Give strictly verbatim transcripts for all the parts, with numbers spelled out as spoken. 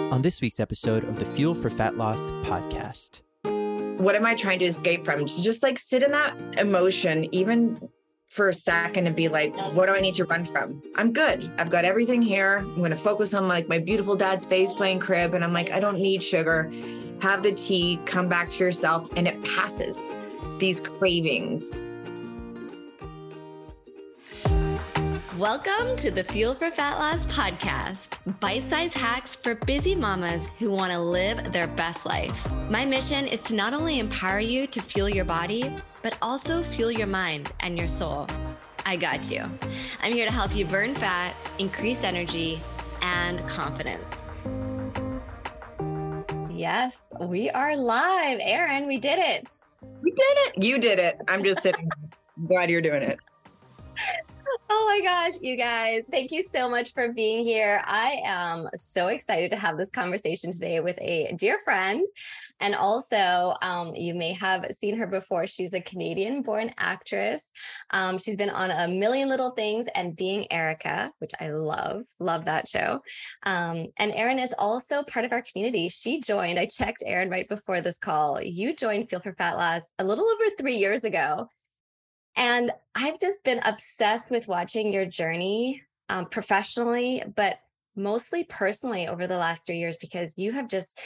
on this week's episode of the Fuel for Fat Loss podcast. What am I trying to escape from? To just like sit in that emotion, even for a second, and be like, what do I need to run from? I'm good. I've got everything here. I'm going to focus on like my beautiful dad's face playing crib. And I'm like, I don't need sugar. Have the tea, come back to yourself, and it passes these cravings. Welcome to the Fuel for Fat Loss podcast, bite-sized hacks for busy mamas who want to live their best life. My mission is to not only empower you to fuel your body, but also fuel your mind and your soul. I got you. I'm here to help you burn fat, increase energy, and confidence. Yes, we are live. Erin, we did it. We did it. You did it. I'm just sitting. Glad you're doing it. Oh my gosh, you guys, thank you so much for being here. I am so excited to have this conversation today with a dear friend. And also, um, you may have seen her before. She's a Canadian-born actress. Um, she's been on A Million Little Things and Being Erica, which I love, love that show. Um, and Erin is also part of our community. She joined, I checked Erin right before this call. You joined Fuel for Fat Loss a little over three years ago. And I've just been obsessed with watching your journey um, professionally, but mostly personally over the last three years, because you have just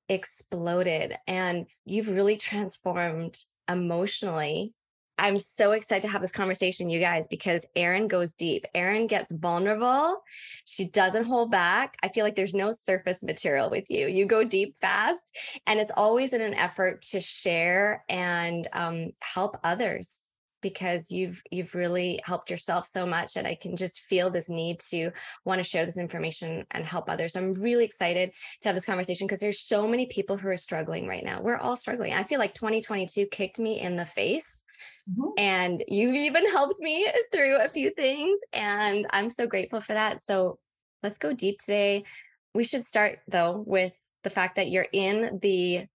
exploded and you've really transformed emotionally. I'm so excited to have this conversation, you guys, because Erin goes deep. Erin gets vulnerable. She doesn't hold back. I feel like there's no surface material with you. You go deep fast, and it's always in an effort to share and um, help others, because you've you've really helped yourself so much. And I can just feel this need to want to share this information and help others. So I'm really excited to have this conversation, because there's so many people who are struggling right now. We're all struggling. I feel like twenty twenty-two kicked me in the face. Mm-hmm. And you've even helped me through a few things. And I'm so grateful for that. So let's go deep today. We should start, though, with the fact that you're in the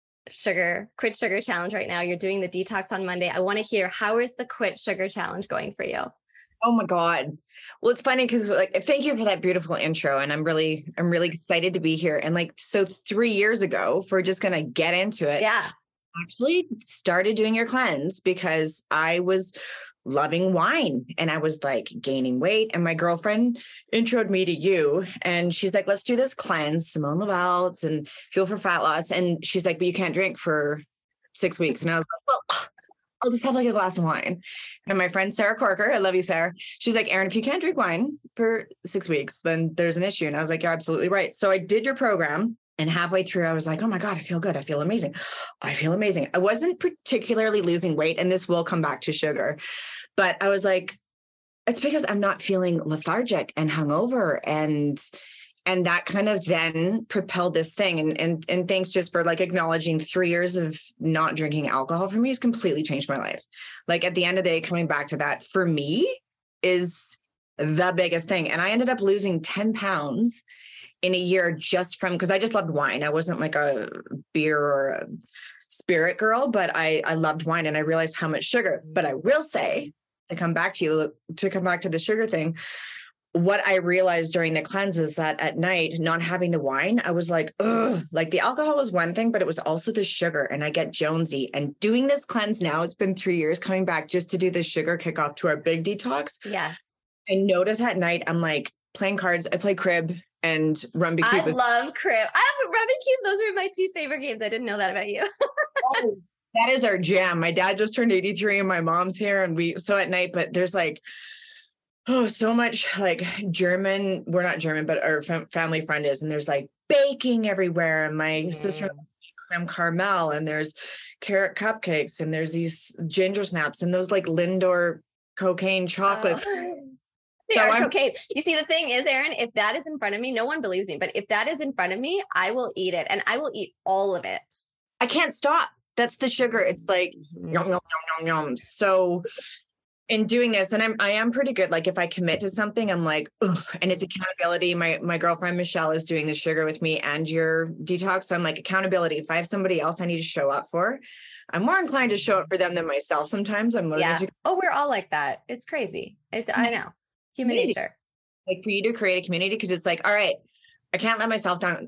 sugar, quit sugar challenge right now. You're doing the detox on Monday. I want to hear, how is the quit sugar challenge going for you? Oh my God. Well, it's funny because like, thank you for that beautiful intro. And I'm really, I'm really excited to be here. And like, so three years ago, if we're just going to get into it. Yeah. Actually started doing your cleanse because I was loving wine and I was like gaining weight, and my girlfriend introed me to you, and she's like, let's do this cleanse, Simone Lavel's and Fuel for Fat Loss. And she's like, but you can't drink for six weeks. And I was like, well, I'll just have like a glass of wine. And my friend, Sarah Corker, I love you, Sarah. She's like, Erin, if you can't drink wine for six weeks, then there's an issue. And I was like, you're absolutely right. So I did your program. And halfway through, I was like, oh my God, I feel good. I feel amazing. I feel amazing. I wasn't particularly losing weight, and this will come back to sugar, but I was like, it's because I'm not feeling lethargic and hungover. And, and that kind of then propelled this thing. And, and, and thanks just for like acknowledging three years of not drinking alcohol for me has completely changed my life. Like at the end of the day, coming back to that for me is the biggest thing. And I ended up losing ten pounds in a year just from, because I just loved wine. I wasn't like a beer or a spirit girl, but I, I loved wine, and I realized how much sugar. But I will say, to come back to you, to come back to the sugar thing, what I realized during the cleanse was that at night, not having the wine, I was like, ugh, like the alcohol was one thing, but it was also the sugar, and I get jonesy. And doing this cleanse now, it's been three years coming back just to do the sugar kickoff to our big detox. Yes. I notice at night, I'm like playing cards. I play crib and Rumby Cube. I love crib. I have Rumby Cube. Those are my two favorite games. I didn't know that about you. Oh, that is our jam. My dad just turned eighty-three and my mom's here, and we, so at night, but there's like, oh, so much like German, we're not German, but our fam- family friend is, and there's like baking everywhere. And my mm. sister creme caramel, and there's carrot cupcakes, and there's these ginger snaps, and those like Lindor cocaine chocolates. Oh. They so are I'm- cocaine. You see, the thing is, Erin, if that is in front of me, no one believes me, but if that is in front of me, I will eat it, and I will eat all of it. I can't stop. That's the sugar. It's like, Mm-hmm. yum, yum, yum, yum, yum. So in doing this, and I'm, I am pretty good. Like if I commit to something, I'm like, ugh, and it's accountability. My, my girlfriend, Michelle, is doing the sugar with me and your detox. So I'm like, accountability. If I have somebody else I need to show up for, I'm more inclined to show up for them than myself. Sometimes I'm learning yeah. to. Oh, we're all like that. It's crazy. It's, I know. Human nature. Like for you to create a community, because it's like, all right, I can't let myself down.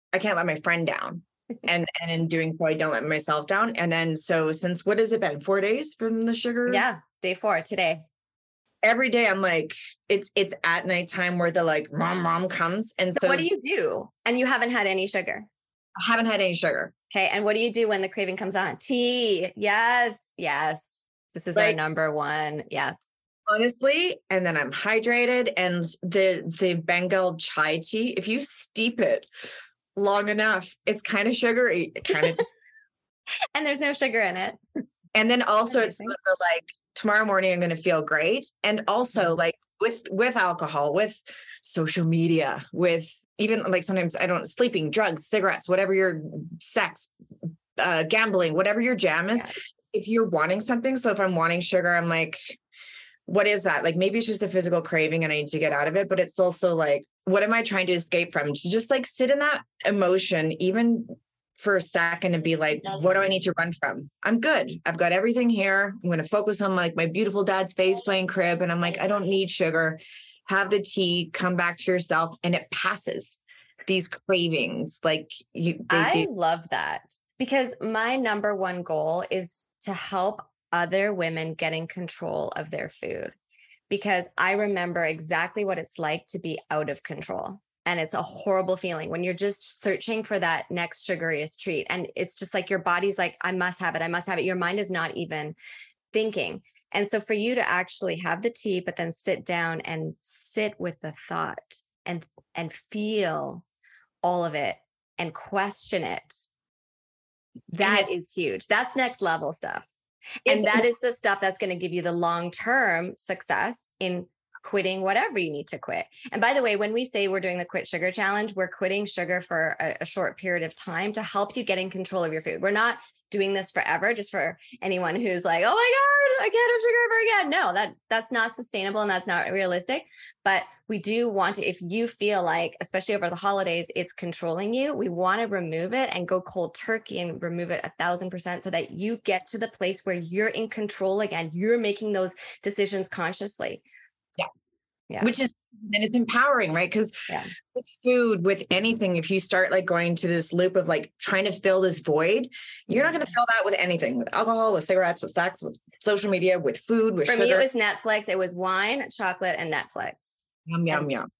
I can't let my friend down. And, and in doing so, I don't let myself down. And then, so since, what has it been? Four days from the sugar? Yeah. Day four today. Every day I'm like, it's, it's at nighttime where the like mom, mom comes. And so, So what do you do? And you haven't had any sugar. I haven't had any sugar. Okay. And what do you do when the craving comes on? Tea. Yes. Yes. This is our Like- number one. Yes. Honestly, and then I'm hydrated, and the the Bengal chai tea, if you steep it long enough, it's kind of sugary, kind of. And there's no sugar in it. And then also it's Amazing. the, the, like tomorrow morning I'm going to feel great. And also like with with alcohol, with social media, with even like sometimes I don't sleeping, drugs, cigarettes, whatever your sex, uh, gambling, whatever your jam is. Yes. If you're wanting something, so if I'm wanting sugar, I'm like, what is that? Like, maybe it's just a physical craving and I need to get out of it, but it's also like, what am I trying to escape from? To just like sit in that emotion, even for a second, and be like, what do I need to run from? I'm good. I've got everything here. I'm going to focus on like my beautiful dad's face playing crib. And I'm like, I don't need sugar. Have the tea, come back to yourself, and it passes these cravings. Like you, they, I they, love that, because my number one goal is to help other women get in control of their food, because I remember exactly what it's like to be out of control. And it's a horrible feeling when you're just searching for that next sugariest treat. And it's just like your body's like, I must have it. I must have it. Your mind is not even thinking. And so for you to actually have the tea, but then sit down and sit with the thought and, and feel all of it and question it, that is huge. That's next level stuff. And that is the stuff that's going to give you the long-term success in quitting whatever you need to quit. And by the way, when we say we're doing the Quit Sugar Challenge, we're quitting sugar for a, a short period of time to help you get in control of your food. We're not doing this forever, just for anyone who's like, oh my God, I can't have sugar ever again. No, that that's not sustainable and that's not realistic. But we do want to, if you feel like, especially over the holidays, it's controlling you, we want to remove it and go cold turkey and remove it a thousand percent, so that you get to the place where you're in control again. You're making those decisions consciously. Yeah. Yeah. Which is, and it's empowering, right? Because Yeah. with food, with anything, if you start like going to this loop of like trying to fill this void, you're not going to fill that with anything, with alcohol, with cigarettes, with sex, with social media, with food, with For sugar. me, it was Netflix. It was wine, chocolate, and Netflix. Yum, yum, yum.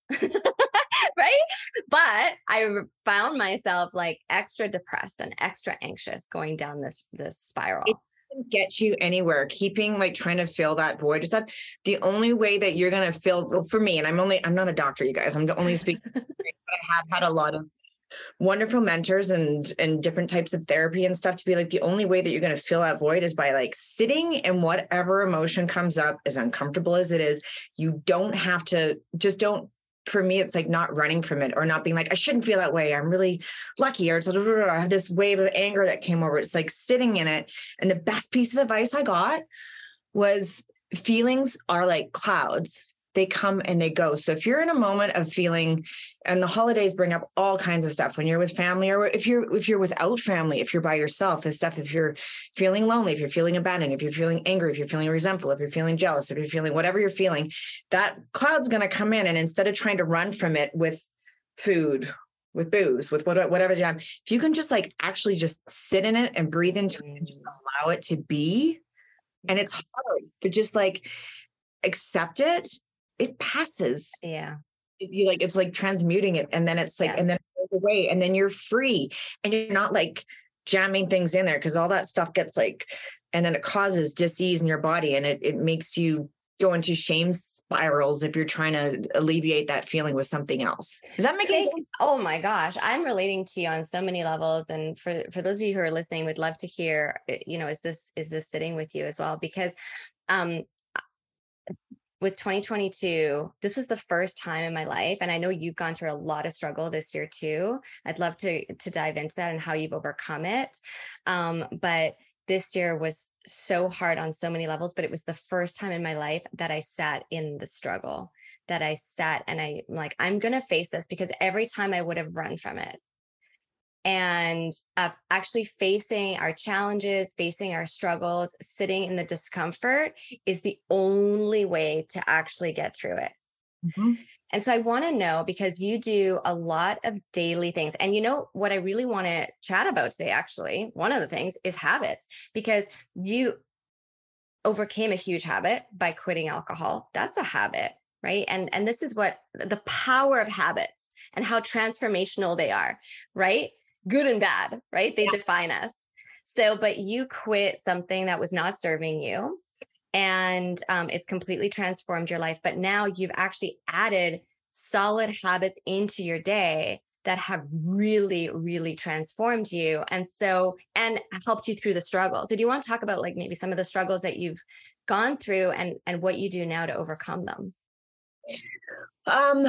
Right? But I found myself like extra depressed and extra anxious going down this, this spiral. It doesn't get you anywhere. Keeping like trying to fill that void is that the only way that you're going to fill, well, for me, and I'm only, I'm not a doctor, you guys, I'm only speaking, but I have had a lot of wonderful mentors and, and different types of therapy and stuff to be like, the only way that you're going to fill that void is by like sitting in whatever emotion comes up, as uncomfortable as it is. You don't have to, just don't, for me, it's like not running from it or not being like, I shouldn't feel that way. I'm really lucky. Or it's, I have this wave of anger that came over. It's like sitting in it. And the best piece of advice I got was feelings are like clouds. They come and they go. So if you're in a moment of feeling, and the holidays bring up all kinds of stuff when you're with family, or if you're, if you're without family, if you're by yourself, this stuff, if you're feeling lonely, if you're feeling abandoned, if you're feeling angry, if you're feeling resentful, if you're feeling jealous, if you're feeling whatever you're feeling, that cloud's going to come in. And instead of trying to run from it with food, with booze, with what, whatever jam, if you can just like actually just sit in it and breathe into it and just allow it to be. And it's hard, but just like accept it. It passes. Yeah. You like, it's like transmuting it. And then it's like, Yes. and then it goes away, and then you're free, and you're not like jamming things in there. Cause all that stuff gets like, and then it causes disease in your body, and it, it makes you go into shame spirals if you're trying to alleviate that feeling with something else. Does that make Thank- sense? Oh my gosh, I'm relating to you on so many levels. And for, for those of you who are listening, would love to hear, you know, is this, is this sitting with you as well? Because, um, with twenty twenty-two, this was the first time in my life, and I know you've gone through a lot of struggle this year too. I'd love to to dive into that and how you've overcome it. Um, but this year was so hard on so many levels, but it was the first time in my life that I sat in the struggle, that I sat and I'm like, I'm going to face this, because every time I would have run from it. And of actually facing our challenges, facing our struggles, sitting in the discomfort is the only way to actually get through it. Mm-hmm. And so I want to know, because you do a lot of daily things. And you know what I really want to chat about today, actually, one of the things is habits, because you overcame a huge habit by quitting alcohol. That's a habit, right? And, and this is what the power of habits and how transformational they are, right? Good and bad, right? They yeah. define us. So, but you quit something that was not serving you, and um, it's completely transformed your life. But now you've actually added solid habits into your day that have really, really transformed you. And so, and helped you through the struggles. So do you want to talk about like maybe some of the struggles that you've gone through and, and what you do now to overcome them? Um,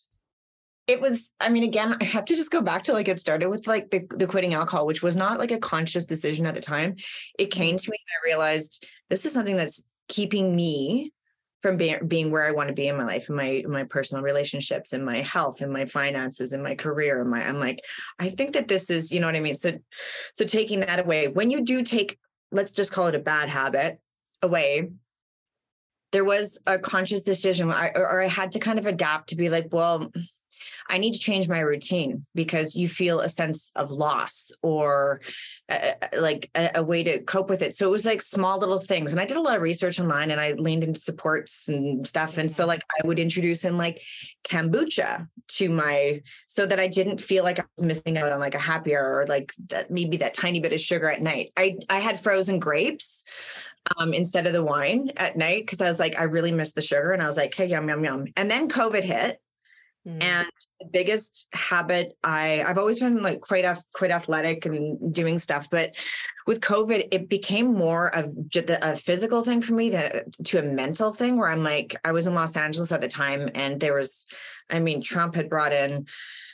it was, I mean, again, I have to just go back to like, it started with like the, the quitting alcohol, which was not like a conscious decision at the time. It came to me and I realized this is something that's keeping me from being, being where I want to be in my life, in my, in my personal relationships, in my health, in my finances, in my career. In my, I'm like, I think that this is, you know what I mean? So, so taking that away, when you do take, let's just call it a bad habit away, there was a conscious decision, I, or I had to kind of adapt to be like, well, I need to change my routine, because you feel a sense of loss or uh, like a, a way to cope with it. So it was like small little things. And I did a lot of research online and I leaned into supports and stuff. And so like I would introduce in like kombucha to my, so that I didn't feel like I was missing out on like a happy hour or like that, maybe that tiny bit of sugar at night. I, I had frozen grapes um, instead of the wine at night, because I was like, I really missed the sugar. And I was like, hey, yum, yum, yum. And then COVID hit. Mm. And the biggest habit, I, I've always been like quite, quite athletic and doing stuff, but with COVID, it became more of just a physical thing for me that, to a mental thing where I'm like, I was in Los Angeles at the time and there was, I mean, Trump had brought in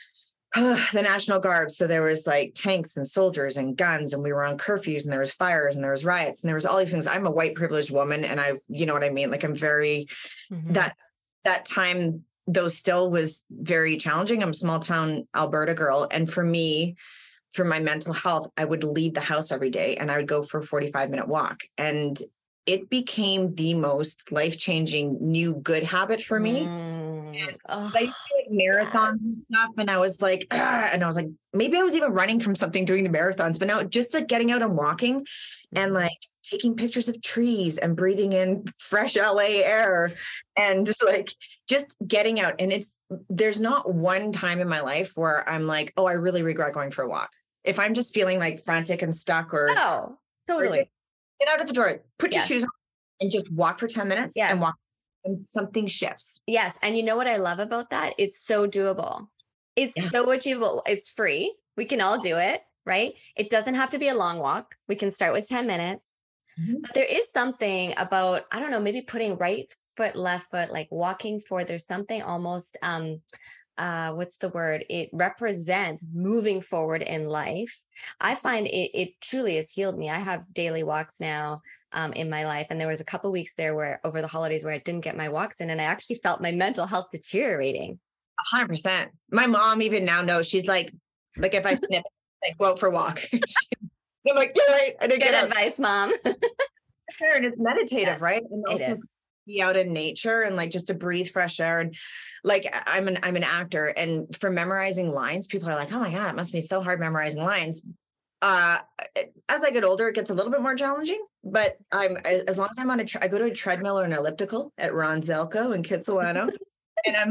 uh, the National Guard. So there was like tanks and soldiers and guns, and we were on curfews, and there was fires and there was riots and there was all these things. I'm a white privileged woman, and I, you know what I mean? Like I'm very, mm-hmm. that, that time, though still was very challenging. I'm a small town Alberta girl. And for me, for my mental health, I would leave the house every day and I would go for a forty-five minute walk. And it became the most life-changing new good habit for me. Mm. Oh, I did marathons and stuff. And I was like, ah, and I was like, maybe I was even running from something doing the marathons, but now just like getting out and walking and like taking pictures of trees and breathing in fresh L A air and just like, just getting out. And it's, there's not one time in my life where I'm like, oh, I really regret going for a walk. If I'm just feeling like frantic and stuck or. Oh, totally. Or get out of the door, put yes. your shoes on and just walk for ten minutes yes. and walk and something shifts. Yes. And you know what I love about that? It's so doable. It's yeah. so achievable. It's free. We can all do it, right? It doesn't have to be a long walk. We can start with ten minutes. Mm-hmm. But there is something about, I don't know, maybe putting right foot, left foot, like walking forward. There's something almost, um, uh, what's the word? It represents moving forward in life. I find it, it truly has healed me. I have daily walks now um, in my life. And there was a couple of weeks there where over the holidays where I didn't get my walks in, and I actually felt my mental health deteriorating. A hundred percent. My mom even now knows, she's like, like if I snip, like go out for a walk. I'm like, you're right. I didn't Good get advice, Mom. Sure, and it's meditative, yeah, right? And also is. Be out in nature and like just to breathe fresh air. And like I'm an I'm an actor, and for memorizing lines, people are like, oh my God, it must be so hard memorizing lines. Uh, as I get older, it gets a little bit more challenging, but I'm as long as I'm on a tre- I go to a treadmill or an elliptical at Ron Zelko in Kitsilano, and I'm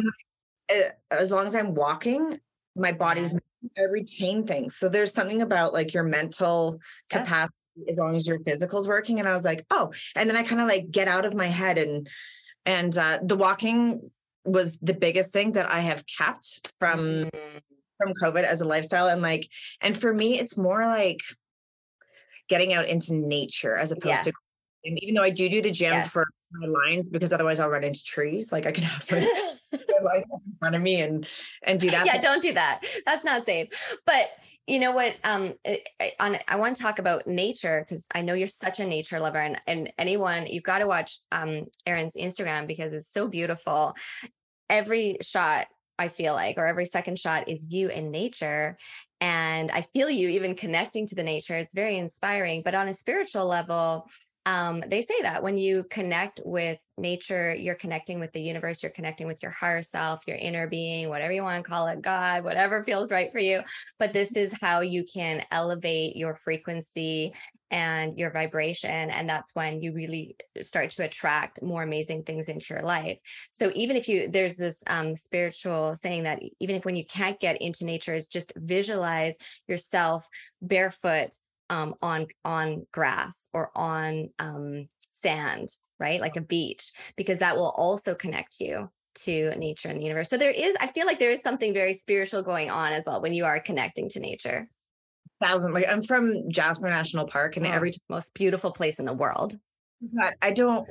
as long as I'm walking, my body's yeah. I retain things. So there's something about like your mental yes. capacity as long as your physical's working. And I was like, oh, and then I kind of like get out of my head, and, and, uh, the walking was the biggest thing that I have kept from, mm-hmm. from COVID as a lifestyle. And like, and for me, it's more like getting out into nature as opposed yes. to, and even though I do do the gym yes. for my lines, because otherwise I'll run into trees. Like I could have like, lines in front of me and, and do that. Yeah. Don't do that. That's not safe. But you know what, um, on, I want to talk about nature, because I know you're such a nature lover, and, and anyone, you've got to watch um, Erin's Instagram because it's so beautiful. Every shot, I feel like, or every second shot is you in nature. And I feel you even connecting to the nature. It's very inspiring. But on a spiritual level, um, they say that when you connect with nature, you're connecting with the universe, you're connecting with your higher self, your inner being, whatever you want to call it, God, whatever feels right for you. But this is how you can elevate your frequency and your vibration. And that's when you really start to attract more amazing things into your life. So even if you, there's this um, spiritual saying that even if when you can't get into nature, is just visualize yourself barefoot um, on, on grass or on um, sand, right? Like a beach, because that will also connect you to nature and the universe. So there is, I feel like there is something very spiritual going on as well when you are connecting to nature. Thousand, like I'm from Jasper National Park, and Oh, every time most beautiful place in the world. I don't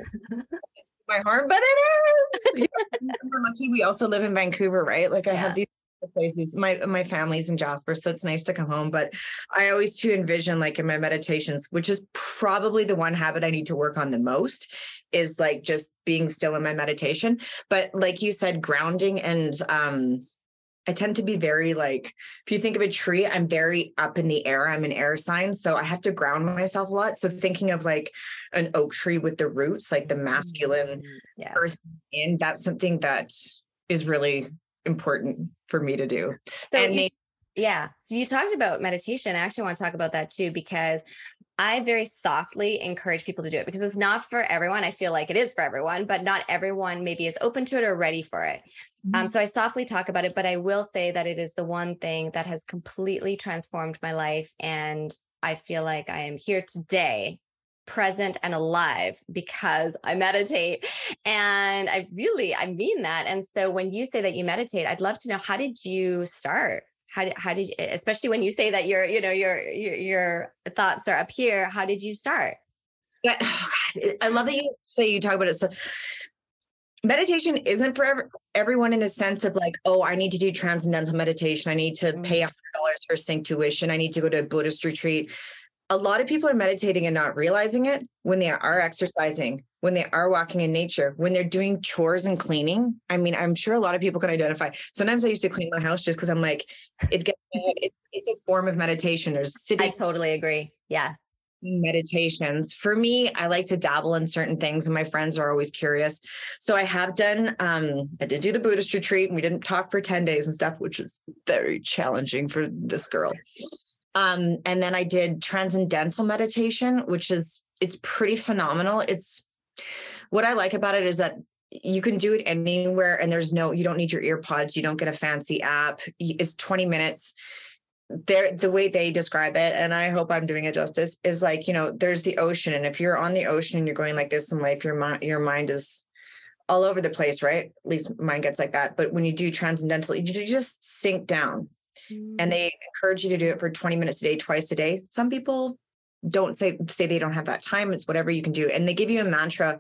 my heart, but it is. We're lucky. We also live in Vancouver, right? Like I Yeah. have these places. My my family's in Jasper, so it's nice to come home. But I always too envision, like in my meditations, which is probably the one habit I need to work on the most, is like just being still in my meditation. But like you said, grounding and um I tend to be very like, if you think of a tree, I'm very up in the air. I'm an air sign. So I have to ground myself a lot. So thinking of like an oak tree with the roots, like the masculine Yes. earth in, that's something that is really important for me to do. So and you, they- yeah. So you talked about meditation. I actually want to talk about that too, because I very softly encourage people to do it because it's not for everyone. I feel like it is for everyone, but not everyone maybe is open to it or ready for it. Mm-hmm. Um, so I softly talk about it, but I will say that it is the one thing that has completely transformed my life. And I feel like I am here today, present and alive, because I meditate. And I really, I mean that. And so when you say that you meditate, I'd love to know, how did you start? How did, how did, especially when you say that your, you know, your, your, your thoughts are up here, how did you start? that, oh God, I love that you say you talk about it. So meditation isn't for every, everyone in the sense of like, oh, I need to do transcendental meditation. I need to Mm. pay a hundred dollars for sync tuition. I need to go to a Buddhist retreat. A lot of people are meditating and not realizing it when they are exercising, when they are walking in nature, when they're doing chores and cleaning. I mean, I'm sure a lot of people can identify. Sometimes I used to clean my house just because I'm like, it gets, it, it's a form of meditation. There's sitting I totally agree. Yes. meditations. For me, I like to dabble in certain things, and my friends are always curious. So I have done, um, I did do the Buddhist retreat, and we didn't talk for ten days and stuff, which was very challenging for this girl. Um, and then I did transcendental meditation, which is, it's pretty phenomenal. It's, what I like about it is that you can do it anywhere, and there's no, you don't need your ear pods. You don't get a fancy app. It's twenty minutes. There, the way they describe it, and I hope I'm doing it justice, is like, you know, there's the ocean. And if you're on the ocean and you're going like this in life, your mind, your mind is all over the place, right? At least mine gets like that. But when you do transcendental, you just sink down. And they encourage you to do it for twenty minutes a day, twice a day. Some people don't say, say they don't have that time. It's whatever you can do. And they give you a mantra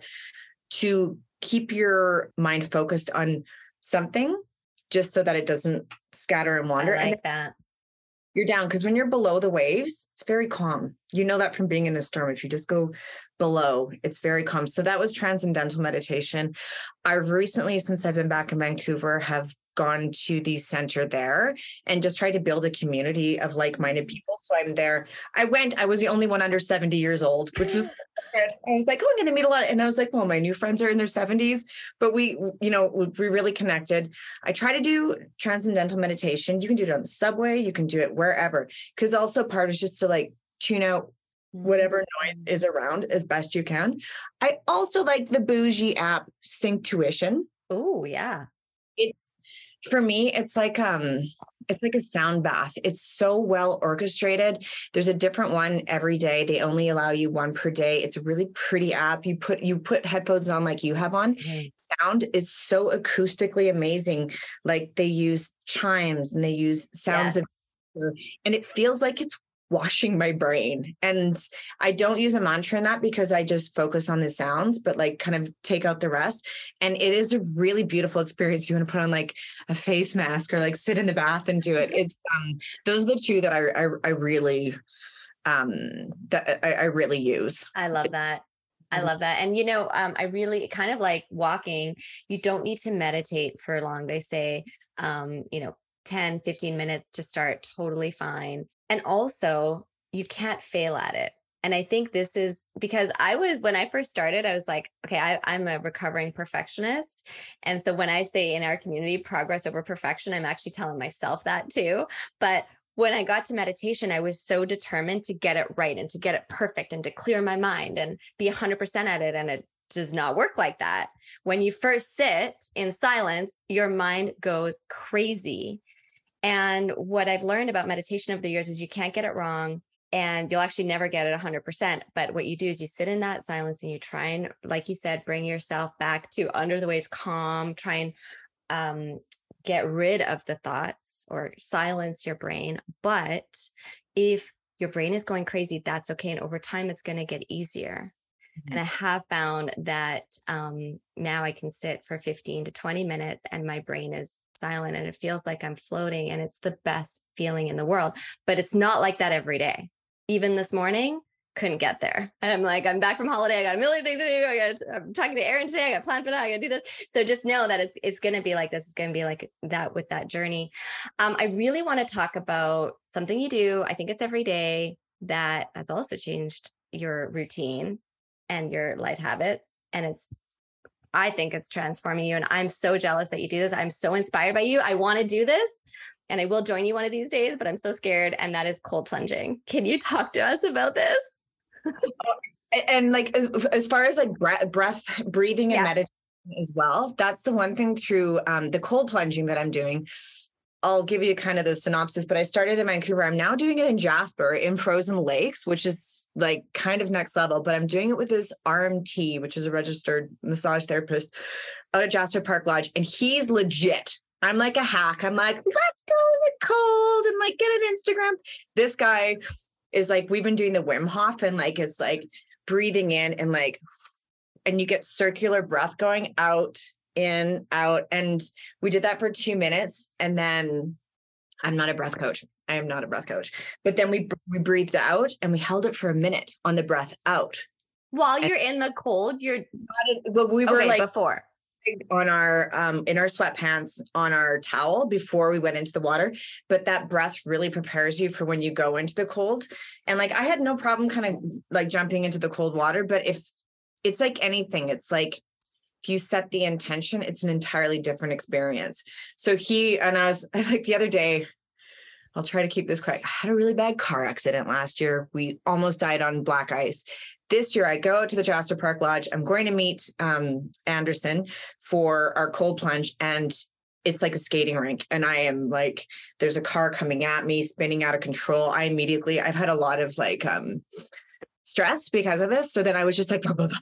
to keep your mind focused on something, just so that it doesn't scatter and wander. I like and that. You're down, because when you're below the waves, it's very calm. You know that from being in a storm. If you just go below, it's very calm. So that was transcendental meditation. I've recently, since I've been back in Vancouver, have gone to the center there and just tried to build a community of like-minded people. So I'm there. I went, I was the only one under seventy years old, which was good. I was like, oh, I'm going to meet a lot. And I was like, well, my new friends are in their seventies, but we, you know, we really connected. I try to do transcendental meditation. You can do it on the subway. You can do it wherever. Because also part is just to like tune out whatever noise is around as best you can. I also like the bougie app Sync Tuition. Oh, yeah. It's, for me, it's like um, it's like a sound bath. It's so well orchestrated. There's a different one every day. They only allow you one per day. It's a really pretty app. You put you put headphones on like you have on. Mm-hmm. Sound is so acoustically amazing. Like they use chimes and they use sounds yes. of, and it feels like it's washing my brain. And I don't use a mantra in that because I just focus on the sounds, but like kind of take out the rest. And it is a really beautiful experience if you want to put on like a face mask or like sit in the bath and do it. It's um those are the two that I I, I really um that I, I really use. I love that. I love that. And, you know, um, I really kind of like walking. You don't need to meditate for long. They say, um, you know, ten, fifteen minutes to start, totally fine. And also, you can't fail at it. And I think this is because I was, when I first started, I was like, okay, I, I'm a recovering perfectionist. And so when I say in our community, progress over perfection, I'm actually telling myself that too. But when I got to meditation, I was so determined to get it right and to get it perfect and to clear my mind and be one hundred percent at it. And it does not work like that. When you first sit in silence, your mind goes crazy. And what I've learned about meditation over the years is you can't get it wrong. And you'll actually never get it one hundred percent. But what you do is you sit in that silence and you try and, like you said, bring yourself back to under the waves, calm, try and um, get rid of the thoughts or silence your brain. But if your brain is going crazy, that's okay. And over time, it's going to get easier. Mm-hmm. And I have found that um, now I can sit for fifteen to twenty minutes and my brain is silent and it feels like I'm floating, and it's the best feeling in the world. But it's not like that every day. Even this morning, couldn't get there. And I'm like, I'm back from holiday. I got a million things to do. I got, I'm talking to Erin today. I got planned for that. I got to do this. So just know that it's it's going to be like this. It's going to be like that with that journey. Um, I really want to talk about something you do. I think it's every day that has also changed your routine and your life habits. And it's, I think it's transforming you. And I'm so jealous that you do this. I'm so inspired by you. I want to do this. And I will join you one of these days, but I'm so scared. And that is cold plunging. Can you talk to us about this? And like, as, as far as like breath, breath breathing and yeah. meditation as well, that's the one thing through um, the cold plunging that I'm doing. I'll give you kind of the synopsis, but I started in Vancouver. I'm now doing it in Jasper in frozen lakes, which is like kind of next level, but I'm doing it with this R M T, which is a registered massage therapist out at Jasper Park Lodge. And he's legit. I'm like a hack. I'm like, let's go in the cold and like get an Instagram. This guy is like, we've been doing the Wim Hof and like, it's like breathing in and like, and you get circular breath going out, in, out. And we did that for two minutes. And then I'm not a breath coach. I am not a breath coach. But then we, we breathed out and we held it for a minute on the breath out. While you're and in the cold, you're. But we were okay, like. Before. on our um in our sweatpants on our towel before we went into the water, but that breath really prepares you for when you go into the cold. And like I had no problem kind of like jumping into the cold water, but if it's like anything, it's like if you set the intention, it's an entirely different experience. So he and I was like the other day, I'll try to keep this quick. I had a really bad car accident last year. We almost died on black ice. This year, I go to the Jasper Park Lodge. I'm going to meet um, Anderson for our cold plunge, and it's like a skating rink. And I am like, there's a car coming at me, spinning out of control. I immediately, I've had a lot of like um, stress because of this. So then I was just like,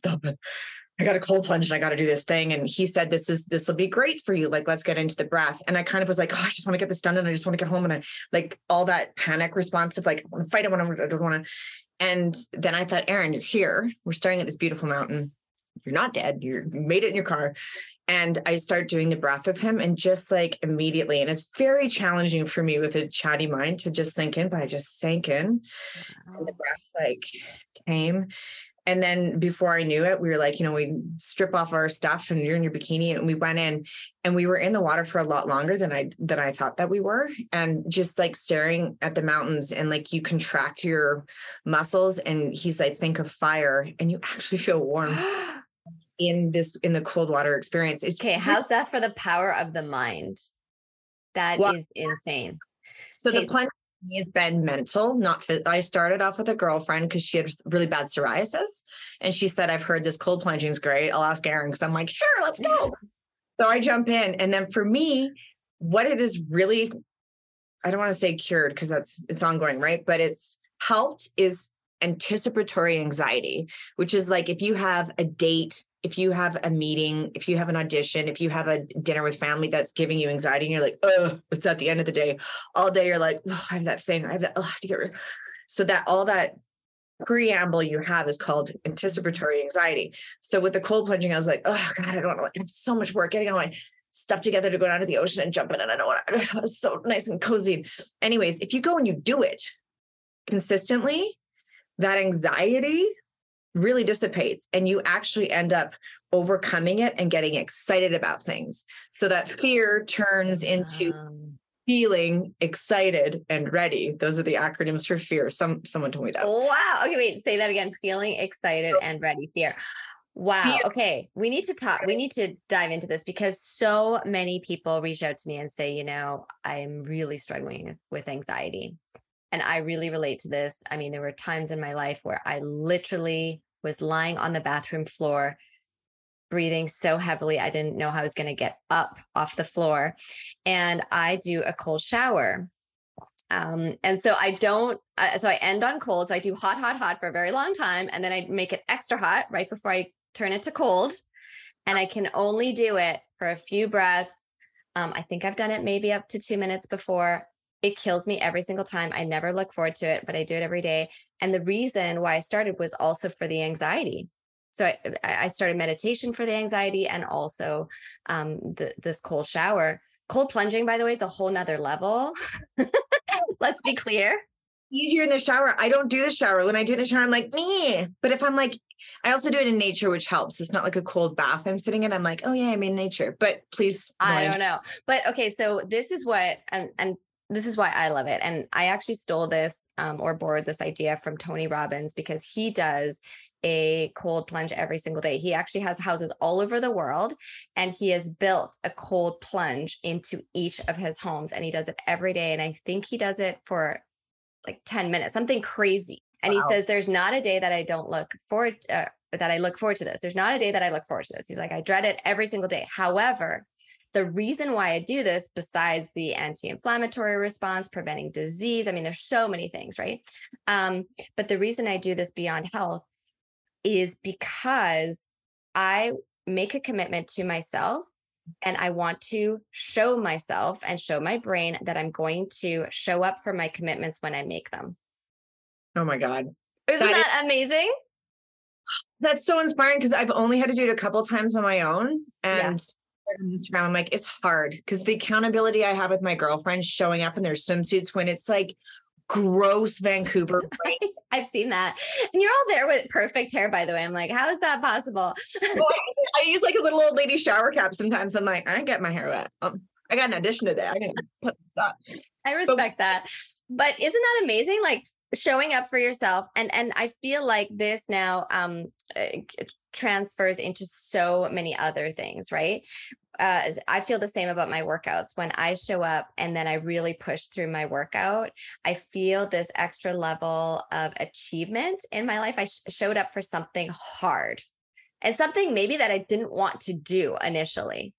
I got a cold plunge and I got to do this thing. And he said, this is, this will be great for you. Like, let's get into the breath. And I kind of was like, oh, I just want to get this done. And I just want to get home. And I like all that panic response of like, I want to fight. I want to, I don't want to. And then I thought, Erin, you're here. We're staring at this beautiful mountain. You're not dead. You're, you made it in your car. And I start doing the breath with him and just like immediately, and it's very challenging for me with a chatty mind to just sink in, but I just sank in. Wow. And the breath like came. And then before I knew it, we were like, you know, we strip off our stuff and you're in your bikini, and we went in and we were in the water for a lot longer than I, than I thought that we were. And just like staring at the mountains and like you contract your muscles, and he's like, think of fire, and you actually feel warm in this, in the cold water experience. It's okay. How's that for the power of the mind? That well, is insane. So okay. The plunge has been mental, not fit. I started off with a girlfriend because she had really bad psoriasis, and she said, I've heard this cold plunging is great. I'll ask Erin, because I'm like, sure, let's go. So I jump in. And then for me, what it is really, I don't want to say cured because that's, it's ongoing, right? But it's helped is anticipatory anxiety, which is like, if you have a date, if you have a meeting, if you have an audition, if you have a dinner with family that's giving you anxiety and you're like, oh, it's at the end of the day, all day you're like, oh, I have that thing. I have that, oh, I have to get rid. So that all that preamble you have is called anticipatory anxiety. So with the cold plunging, I was like, oh God, I don't want to, like, I have so much work getting all my stuff together to go down to the ocean and jump in. And I don't want to, it's so nice and cozy. Anyways, if you go and you do it consistently, that anxiety really dissipates and you actually end up overcoming it and getting excited about things. So that fear turns into, um, feeling excited and ready. Those are the acronyms for fear. Some someone told me that. Oh, wow. Okay, wait, say that again. Feeling excited and ready. Fear. Wow. Okay. We need to talk. We need to dive into this because so many people reach out to me and say, you know, I'm really struggling with anxiety. And I really relate to this. I mean, there were times in my life where I literally was lying on the bathroom floor, breathing so heavily, I didn't know how I was going to get up off the floor. And I do a cold shower. Um, and so I don't, uh, so I end on cold. So I do hot, hot, hot for a very long time. And then I make it extra hot right before I turn it to cold. And I can only do it for a few breaths. Um, I think I've done it maybe up to two minutes before. It kills me every single time. I never look forward to it, but I do it every day. And the reason why I started was also for the anxiety. So I, I started meditation for the anxiety and also um, the, this cold shower. Cold plunging, by the way, is a whole nother level. Let's be clear. Easier in the shower. I don't do the shower. When I do the shower, I'm like, me. But if I'm like, I also do it in nature, which helps. It's not like a cold bath I'm sitting in. I'm like, oh yeah, I'm in nature. But please. I don't know. But okay, so this is what, and, and this is why I love it. And I actually stole this um, or borrowed this idea from Tony Robbins because he does a cold plunge every single day. He actually has houses all over the world and he has built a cold plunge into each of his homes and he does it every day. And I think he does it for like ten minutes, something crazy. And wow. He says, there's not a day that I don't look forward, uh, that I look forward to this. There's not a day that I look forward to this. He's like, I dread it every single day. However, the reason why I do this, besides the anti-inflammatory response, preventing disease, I mean, there's so many things, right? Um, but the reason I do this beyond health is because I make a commitment to myself and I want to show myself and show my brain that I'm going to show up for my commitments when I make them. Oh my God. Isn't that, that is, amazing? That's so inspiring because I've only had to do it a couple times on my own. And yeah. on Instagram, I'm like, it's hard because the accountability I have with my girlfriends showing up in their swimsuits when it's like gross Vancouver. Right? I've seen that. And you're all there with perfect hair, by the way. I'm like, how is that possible? Well, I, I use like a little old lady shower cap sometimes. I'm like, I get my hair wet. Um, I got an audition today. I can put that. I respect but, that. But isn't that amazing? Like showing up for yourself. And, and I feel like this now um, transfers into so many other things, right? Uh, I feel the same about my workouts. When I show up and then I really push through my workout, I feel this extra level of achievement in my life. I sh- showed up for something hard and something maybe that I didn't want to do initially.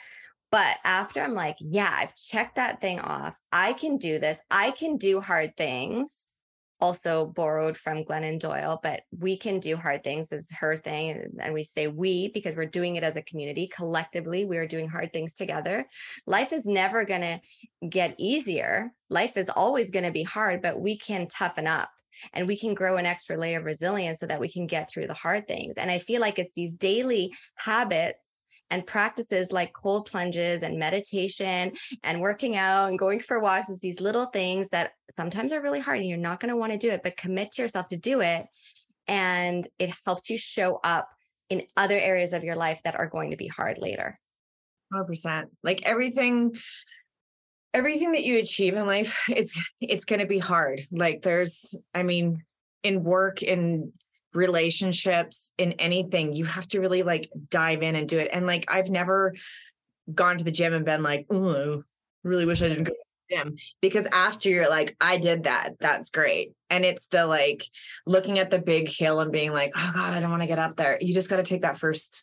But after I'm like, yeah, I've checked that thing off. I can do this. I can do hard things. Also borrowed from Glennon Doyle, but we can do hard things is her thing. And we say we, because we're doing it as a community. Collectively, we are doing hard things together. Life is never going to get easier. Life is always going to be hard, but we can toughen up and we can grow an extra layer of resilience so that we can get through the hard things. And I feel like it's these daily habits and practices like cold plunges and meditation and working out and going for walks is these little things that sometimes are really hard and you're not going to want to do it, but commit to yourself to do it. And it helps you show up in other areas of your life that are going to be hard later. one hundred percent. Like everything, everything that you achieve in life, it's, it's going to be hard. Like there's, I mean, in work, in relationships, in anything, you have to really like dive in and do it. And like, I've never gone to the gym and been like, oh, really wish I didn't go to the gym, because after you're like, I did that, that's great. And it's the like looking at the big hill and being like, oh God, I don't want to get up there. You just got to take that first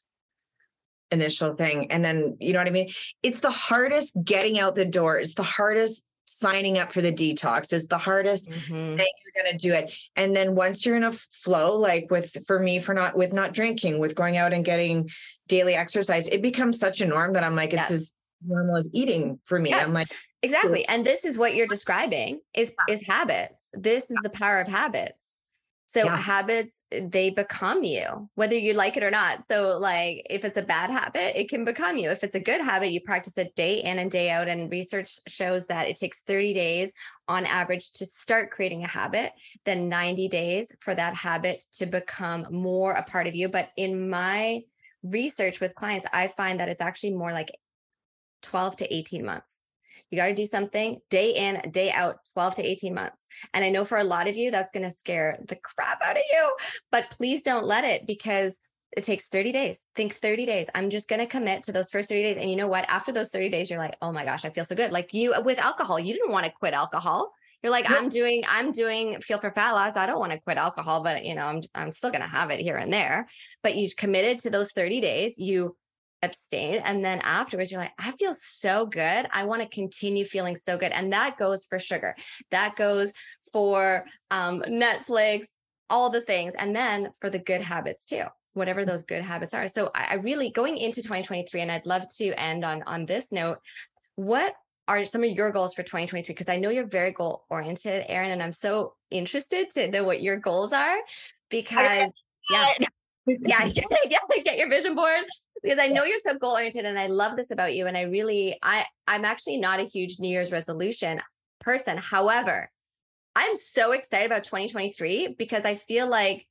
initial thing. And then, you know what I mean? It's the hardest getting out the door. It's the hardest signing up for the detox. Is the hardest mm-hmm. thing you're going to do it. And then once you're in a flow, like with, for me, for not, with not drinking, with going out and getting daily exercise, it becomes such a norm that I'm like, it's yes. as normal as eating for me. Yes. I'm like, exactly. And this is what you're describing is, is habits. This is the power of habits. So yeah. habits, they become you, whether you like it or not. So like, if it's a bad habit, it can become you. If it's a good habit, you practice it day in and day out. And research shows that it takes thirty days on average to start creating a habit, then ninety days for that habit to become more a part of you. But in my research with clients, I find that it's actually more like twelve to eighteen months. You got to do something day in, day out, twelve to eighteen months. And I know for a lot of you, that's going to scare the crap out of you, but please don't let it, because it takes thirty days. Think thirty days. I'm just going to commit to those first thirty days. And you know what? After those thirty days, you're like, oh my gosh, I feel so good. Like you with alcohol, you didn't want to quit alcohol. You're like, I'm doing, I'm doing Fuel for Fat Loss. I don't want to quit alcohol, but you know, I'm, I'm still going to have it here and there. But you committed to those thirty days, you abstain. And then afterwards, you're like, I feel so good. I want to continue feeling so good. And that goes for sugar. That goes for um, Netflix, all the things. And then for the good habits too, whatever those good habits are. So I, I really, going into twenty twenty-three, and I'd love to end on, on this note, what are some of your goals for twenty twenty-three? Because I know you're very goal oriented, Erin, and I'm so interested to know what your goals are, because yeah, yeah, yeah, get your vision board, because I know you're so goal oriented, and I love this about you. And I really, I, I'm actually not a huge New Year's resolution person. However, I'm so excited about twenty twenty-three because I feel like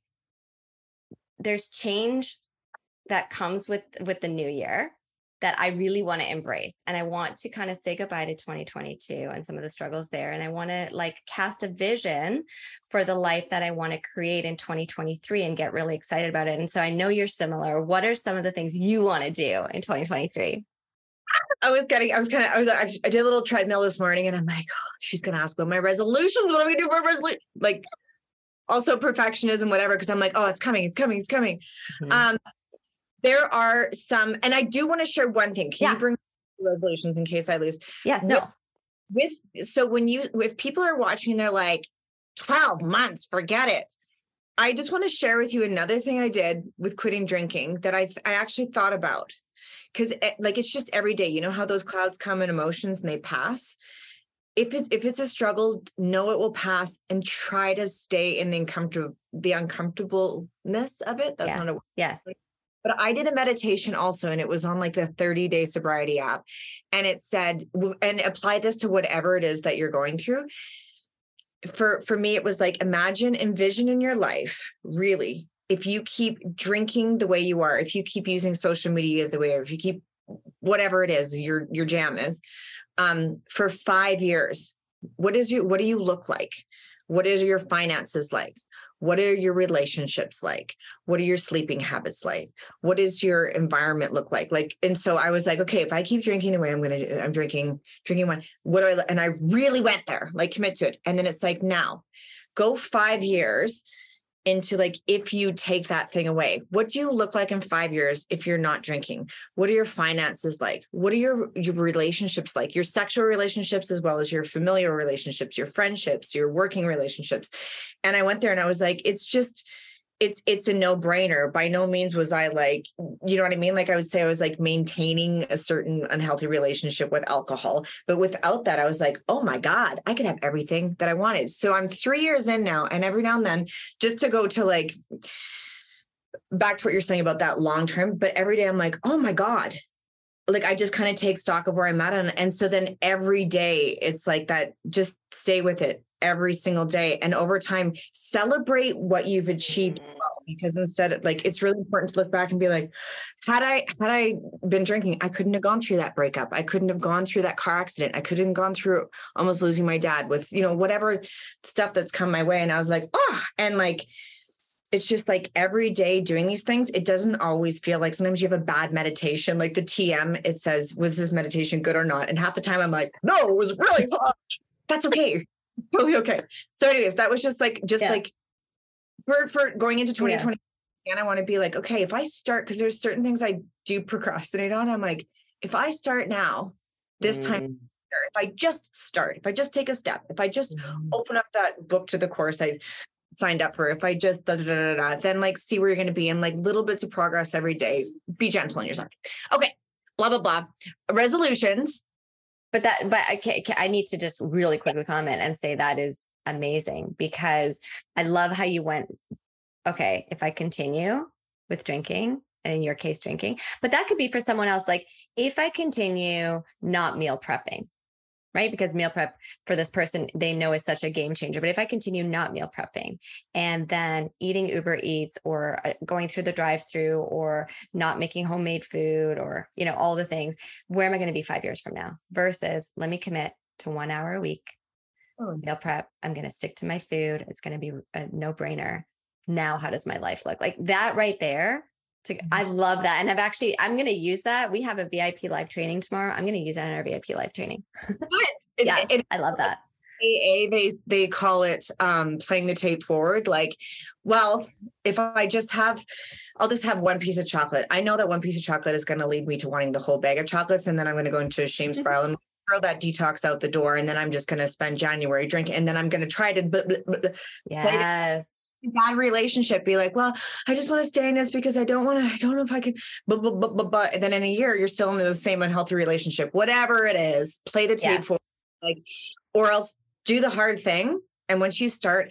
there's change that comes with, with the new year that I really want to embrace. And I want to kind of say goodbye to twenty twenty-two and some of the struggles there. And I want to like cast a vision for the life that I want to create in twenty twenty-three and get really excited about it. And so I know you're similar. What are some of the things you want to do in twenty twenty-three? I was getting, I was kind of, I was, I did a little treadmill this morning, and I'm like, oh, she's going to ask about my resolutions. What am I going to do for a resolution? Like, also perfectionism, whatever. Cause I'm like, oh, it's coming, it's coming, it's coming. Mm-hmm. Um, there are some, and I do want to share one thing. Can yeah. you bring resolutions in case I lose? Yes, no. With, with, so when you, if people are watching, they're like twelve months, forget it. I just want to share with you another thing I did with quitting drinking that I, I actually thought about. Cause it, like, it's just every day, you know how those clouds come in emotions and they pass. If it's, if it's a struggle, know it will pass, and try to stay in the uncomfortable, the uncomfortableness of it. That's yes. not a word. Yes. But I did a meditation also, and it was on like the thirty day sobriety app. And it said, and apply this to whatever it is that you're going through. For, for me, it was like, imagine, envision in your life, really, if you keep drinking the way you are, if you keep using social media the way, or if you keep whatever it is, your, your jam is, um, for five years, what is your, what do you look like? What are your finances like? What are your relationships like? What are your sleeping habits like? What does your environment look like? Like, and so I was like, okay, if I keep drinking the way I'm going to, I'm drinking, drinking one, what do I, and I really went there, like commit to it. And then it's like, now go five years into like, if you take that thing away, what do you look like in five years if you're not drinking? What are your finances like? What are your, your relationships like? Your sexual relationships, as well as your familial relationships, your friendships, your working relationships. And I went there and I was like, it's just, it's, it's a no brainer. By no means was I like, you know what I mean? Like I would say I was like maintaining a certain unhealthy relationship with alcohol, but without that, I was like, oh my God, I could have everything that I wanted. So I'm three years in now. And every now and then, just to go to like, back to what you're saying about that long term, but every day I'm like, oh my God, like I just kind of take stock of where I'm at. And, and so then every day it's like that, just stay with it every single day. And over time, celebrate what you've achieved. Well, because instead of like, it's really important to look back and be like, had I, had I been drinking, I couldn't have gone through that breakup. I couldn't have gone through that car accident. I couldn't have gone through almost losing my dad with, you know, whatever stuff that's come my way. And I was like, oh, and like, it's just like every day doing these things, it doesn't always feel like, sometimes you have a bad meditation, like the T M, it says, was this meditation good or not? And half the time I'm like, no, it was really fun. That's okay. Totally okay. So anyways, that was just like, just yeah. like for, for going into twenty twenty. Yeah. And I want to be like, okay, if I start, because there's certain things I do procrastinate on. I'm like, if I start now, this mm. time, if I just start, if I just take a step, if I just mm. open up that book to the course I signed up for, if I just da, da, da, da, da, then like see where you're going to be in like little bits of progress every day. Be gentle on yourself. Okay. Blah, blah, blah. Resolutions. But that, but I can, I need to just really quickly comment and say that is amazing, because I love how you went, okay, if I continue with drinking, and in your case, drinking, but that could be for someone else. Like if I continue not meal prepping, right? Because meal prep for this person, they know is such a game changer. But if I continue not meal prepping and then eating Uber Eats or going through the drive-through or not making homemade food or, you know, all the things, where am I going to be five years from now? Versus let me commit to one hour a week, Oh, meal prep. I'm going to stick to my food. It's going to be a no brainer. Now, how does my life look like that right there? To, I love that. And I've actually, I'm going to use that. We have a V I P live training tomorrow. I'm going to use that in our V I P live training. It, yeah, it, I love that. A A, they they call it um, playing the tape forward. Like, well, if I just have, I'll just have one piece of chocolate. I know that one piece of chocolate is going to lead me to wanting the whole bag of chocolates, and then I'm going to go into a shame spiral and throw that detox out the door. And then I'm just going to spend January drinking, and then I'm going to try to blah, blah, blah, yes. bad relationship. Be like, well, I just want to stay in this because I don't want to. I don't know if I can. But but but but. but. And then in a year, you're still in the same unhealthy relationship. Whatever it is, play the tape Yes. forward, like, or else. Do the hard thing. And once you start,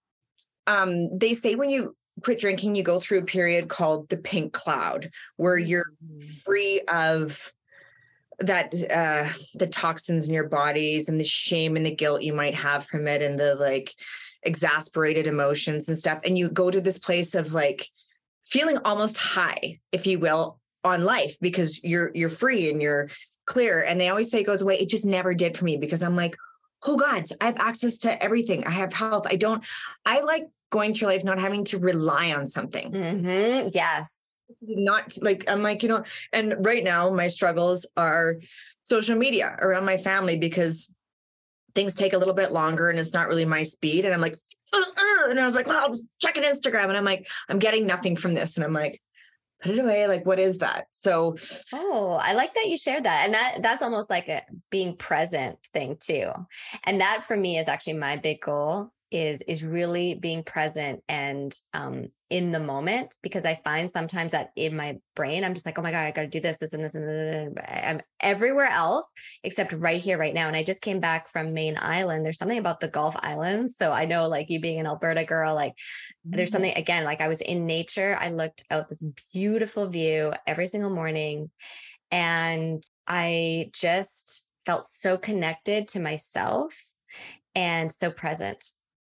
um, they say when you quit drinking, you go through a period called the pink cloud, where you're free of that, uh, the toxins in your bodies and the shame and the guilt you might have from it and the like exasperated emotions and stuff. And you go to this place of like feeling almost high, if you will, on life because you're, you're free and you're clear. And they always say it goes away. It just never did for me because I'm like, oh God, I have access to everything. I have health. I don't, I like going through life, not having to rely on something. Mm-hmm. Yes. Not like, I'm like, you know, and right now my struggles are social media around my family because things take a little bit longer and it's not really my speed. And I'm like, uh, uh, and I was like, well, I'll just check an Instagram. And I'm like, I'm getting nothing from this. And I'm like, put it away. Like, what is that? So, oh, I like that you shared that. And that that's almost like a being present thing too. And that for me is actually my big goal is, is really being present and um, in the moment, because I find sometimes that in my brain, I'm just like, oh my God, I got to do this, this, and this, and this. I'm everywhere else except right here, right now. And I just came back from Main Island. There's something about the Gulf Islands. So I know like you being an Alberta girl, like mm-hmm. there's something, again, like I was in nature. I looked out this beautiful view every single morning. And I just felt so connected to myself and so present.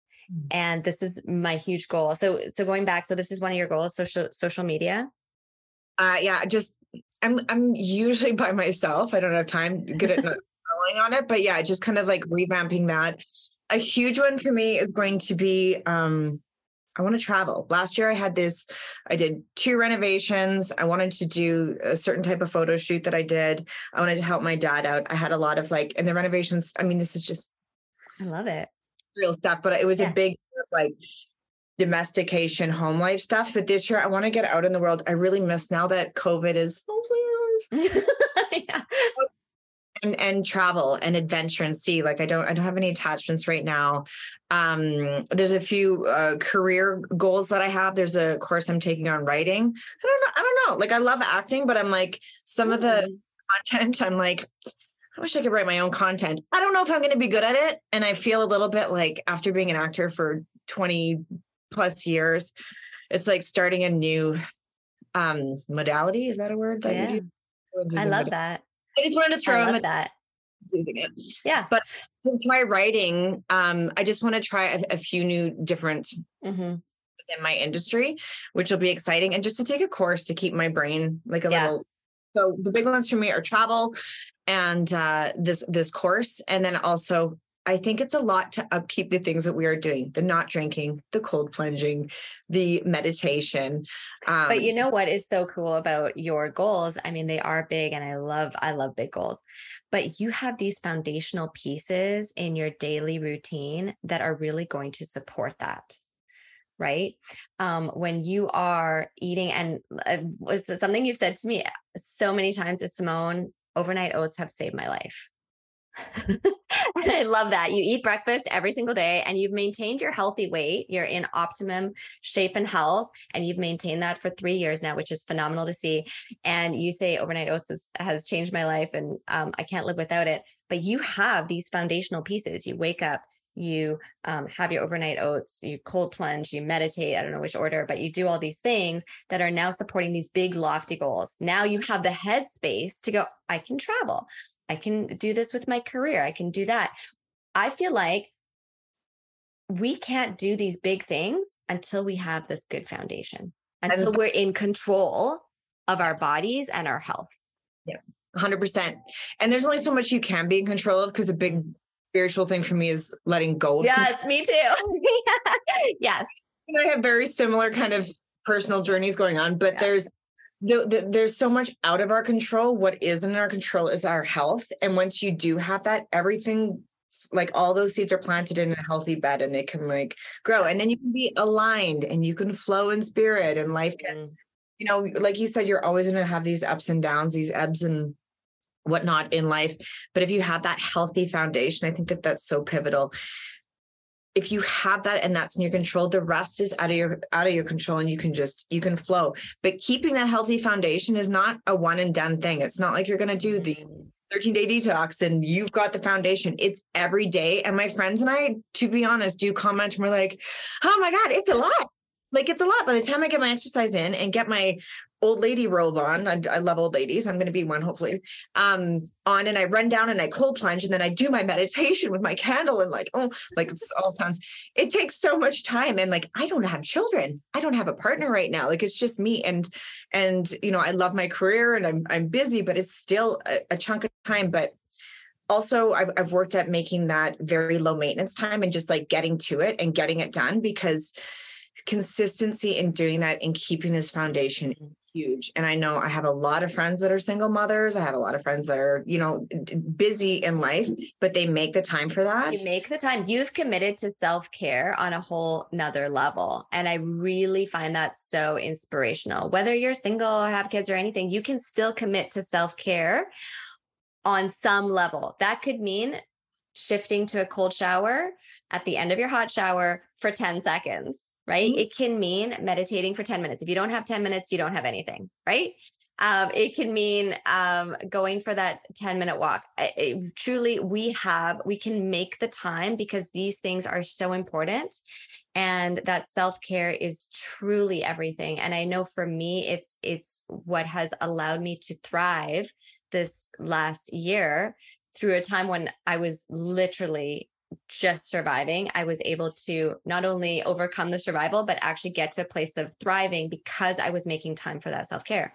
And this is my huge goal. So, so going back, so this is one of your goals, social, social media. Uh, yeah, just, I'm, I'm usually by myself. I don't have time, good at not going on it, but yeah, just kind of like revamping that. A huge one for me is going to be, um, I want to travel. Last year I had this, I did two renovations. I wanted to do a certain type of photo shoot that I did. I wanted to help my dad out. I had a lot of like, and the renovations, I mean, this is just, I love it. Real stuff, but it was yeah. a big like domestication home life stuff. But this year I want to get out in the world. I really miss now that COVID is yeah. and and travel and adventure and see. Like I don't I don't have any attachments right now. Um, there's a few uh, career goals that I have. There's a course I'm taking on writing. I don't know. I don't know. Like I love acting, but I'm like some mm-hmm. of the content. I'm like. I wish I could write my own content. I don't know if I'm going to be good at it. And I feel a little bit like after being an actor for twenty plus years, it's like starting a new um, modality. Is that a word? That yeah. I love modality. That. I just wanted to throw I love in that. Yeah. But to try writing, um, I just want to try a, a few new different mm-hmm. within my industry, which will be exciting. And just to take a course to keep my brain like a yeah. little. So the big ones for me are travel and uh, this this course. And then also, I think it's a lot to upkeep the things that we are doing, the not drinking, the cold plunging, the meditation. Um, but you know what is so cool about your goals? I mean, they are big and I love, I love big goals, but you have these foundational pieces in your daily routine that are really going to support that. Right. Um, when you are eating, and uh, it's something you've said to me so many times is, Simone, overnight oats have saved my life. And I love that. You eat breakfast every single day and you've maintained your healthy weight. You're in optimum shape and health. And you've maintained that for three years now, which is phenomenal to see. And you say overnight oats is, has changed my life and um, I can't live without it. But you have these foundational pieces. You wake up, you um, have your overnight oats, you cold plunge, you meditate, I don't know which order, but you do all these things that are now supporting these big lofty goals. Now you have the headspace to go, I can travel. I can do this with my career. I can do that. I feel like we can't do these big things until we have this good foundation, until we're in control of our bodies and our health. Yeah. one hundred percent. And there's only so much you can be in control of, because a big spiritual thing for me is letting go of Yes, control. me too. Yes. And I have very similar kind of personal journeys going on, but Yeah. there's the, the, there's so much out of our control. What is in our control is our health. And once you do have that, everything, like all those seeds are planted in a healthy bed and they can like grow, and then you can be aligned and you can flow in spirit, and life gets, mm. you know, like you said, you're always going to have these ups and downs, these ebbs and whatnot in life. But if you have that healthy foundation, I think that that's so pivotal. If you have that and that's in your control, the rest is out of your out of your control, and you can just you can flow. But keeping that healthy foundation is not a one and done thing. It's not like you're going to do the thirteen day detox and you've got the foundation. It's every day. And my friends and I, to be honest, do comment and we're like, oh my God, it's a lot. Like it's a lot. By the time I get my exercise in and get my old lady robe on, I, I love old ladies. I'm going to be one, hopefully, um, on, and I run down and I cold plunge, and then I do my meditation with my candle, and like, oh, like it all sounds, it takes so much time. And like, I don't have children. I don't have a partner right now. Like, it's just me. And, and, you know, I love my career and I'm, I'm busy, but it's still a, a chunk of time. But also I've, I've worked at making that very low maintenance time and just like getting to it and getting it done, because consistency in doing that and keeping this foundation is huge. And I know I have a lot of friends that are single mothers. I have a lot of friends that are, you know, busy in life, but they make the time for that. You make the time. You've committed to self-care on a whole nother level. And I really find that so inspirational. Whether you're single or have kids or anything, you can still commit to self-care on some level. That could mean shifting to a cold shower at the end of your hot shower for ten seconds. Right? Mm-hmm. It can mean meditating for ten minutes. If you don't have ten minutes, you don't have anything, right? Um, it can mean um, going for that ten minute walk. It, it, truly, we have, we can make the time, because these things are so important. And that self-care is truly everything. And I know for me, it's, it's what has allowed me to thrive this last year through a time when I was literally just surviving. I was able to not only overcome the survival, but actually get to a place of thriving because I was making time for that self-care.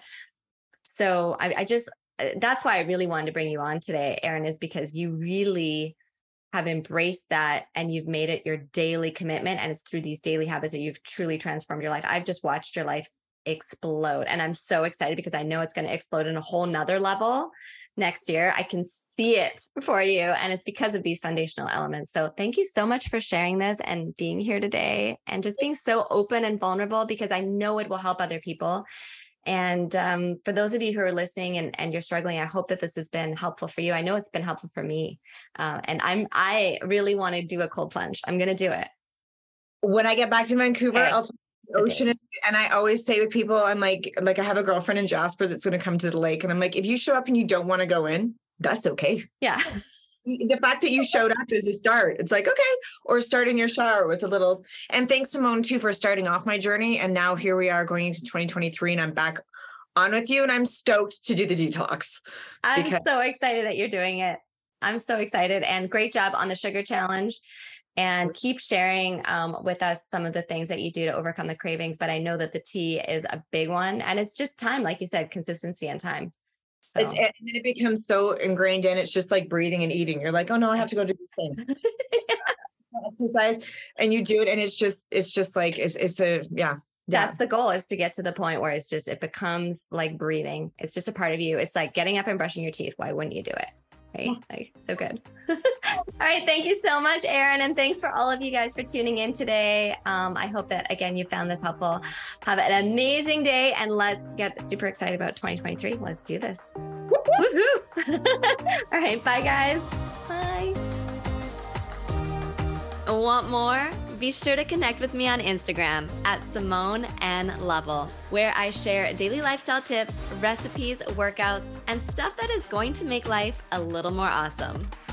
So I, I just, that's why I really wanted to bring you on today, Erin, is because you really have embraced that and you've made it your daily commitment. And it's through these daily habits that you've truly transformed your life. I've just watched your life explode. And I'm so excited because I know it's going to explode in a whole nother level next year. I can see it for you. And it's because of these foundational elements. So thank you so much for sharing this and being here today and just being so open and vulnerable, because I know it will help other people. And um, for those of you who are listening and, and you're struggling, I hope that this has been helpful for you. I know it's been helpful for me. Uh, and I'm, I really want to do a cold plunge. I'm going to do it. When I get back to Vancouver, okay. I'll the ocean is, and I always say with people, I'm like, like I have a girlfriend in Jasper that's going to come to the lake. And I'm like, if you show up and you don't want to go in, that's okay. Yeah. The fact that you showed up is a start. It's like, okay. Or start in your shower with a little, and thanks Simone too, for starting off my journey. And now here we are going into twenty twenty-three and I'm back on with you, and I'm stoked to do the detox. I'm because- so excited that you're doing it. I'm so excited, and great job on the sugar challenge. And keep sharing um, with us some of the things that you do to overcome the cravings. But I know that the tea is a big one. And it's just time, like you said, consistency and time. So. It's, and then it becomes so ingrained in, it's just like breathing and eating. You're like, oh no, I have to go do this thing. Yeah. Exercise, and you do it. And it's just, it's just like, it's, it's a, yeah. Yeah. That's the goal, is to get to the point where it's just, it becomes like breathing. It's just a part of you. It's like getting up and brushing your teeth. Why wouldn't you do it? Right? Yeah. Like, so good. All right. Thank you so much, Erin. And thanks for all of you guys for tuning in today. Um, I hope that, again, you found this helpful. Have an amazing day, and let's get super excited about twenty twenty-three. Let's do this. Woo-hoo. All right. Bye, guys. Bye. Want more? Be sure to connect with me on Instagram at Simone N Level, where I share daily lifestyle tips, recipes, workouts, and stuff that is going to make life a little more awesome.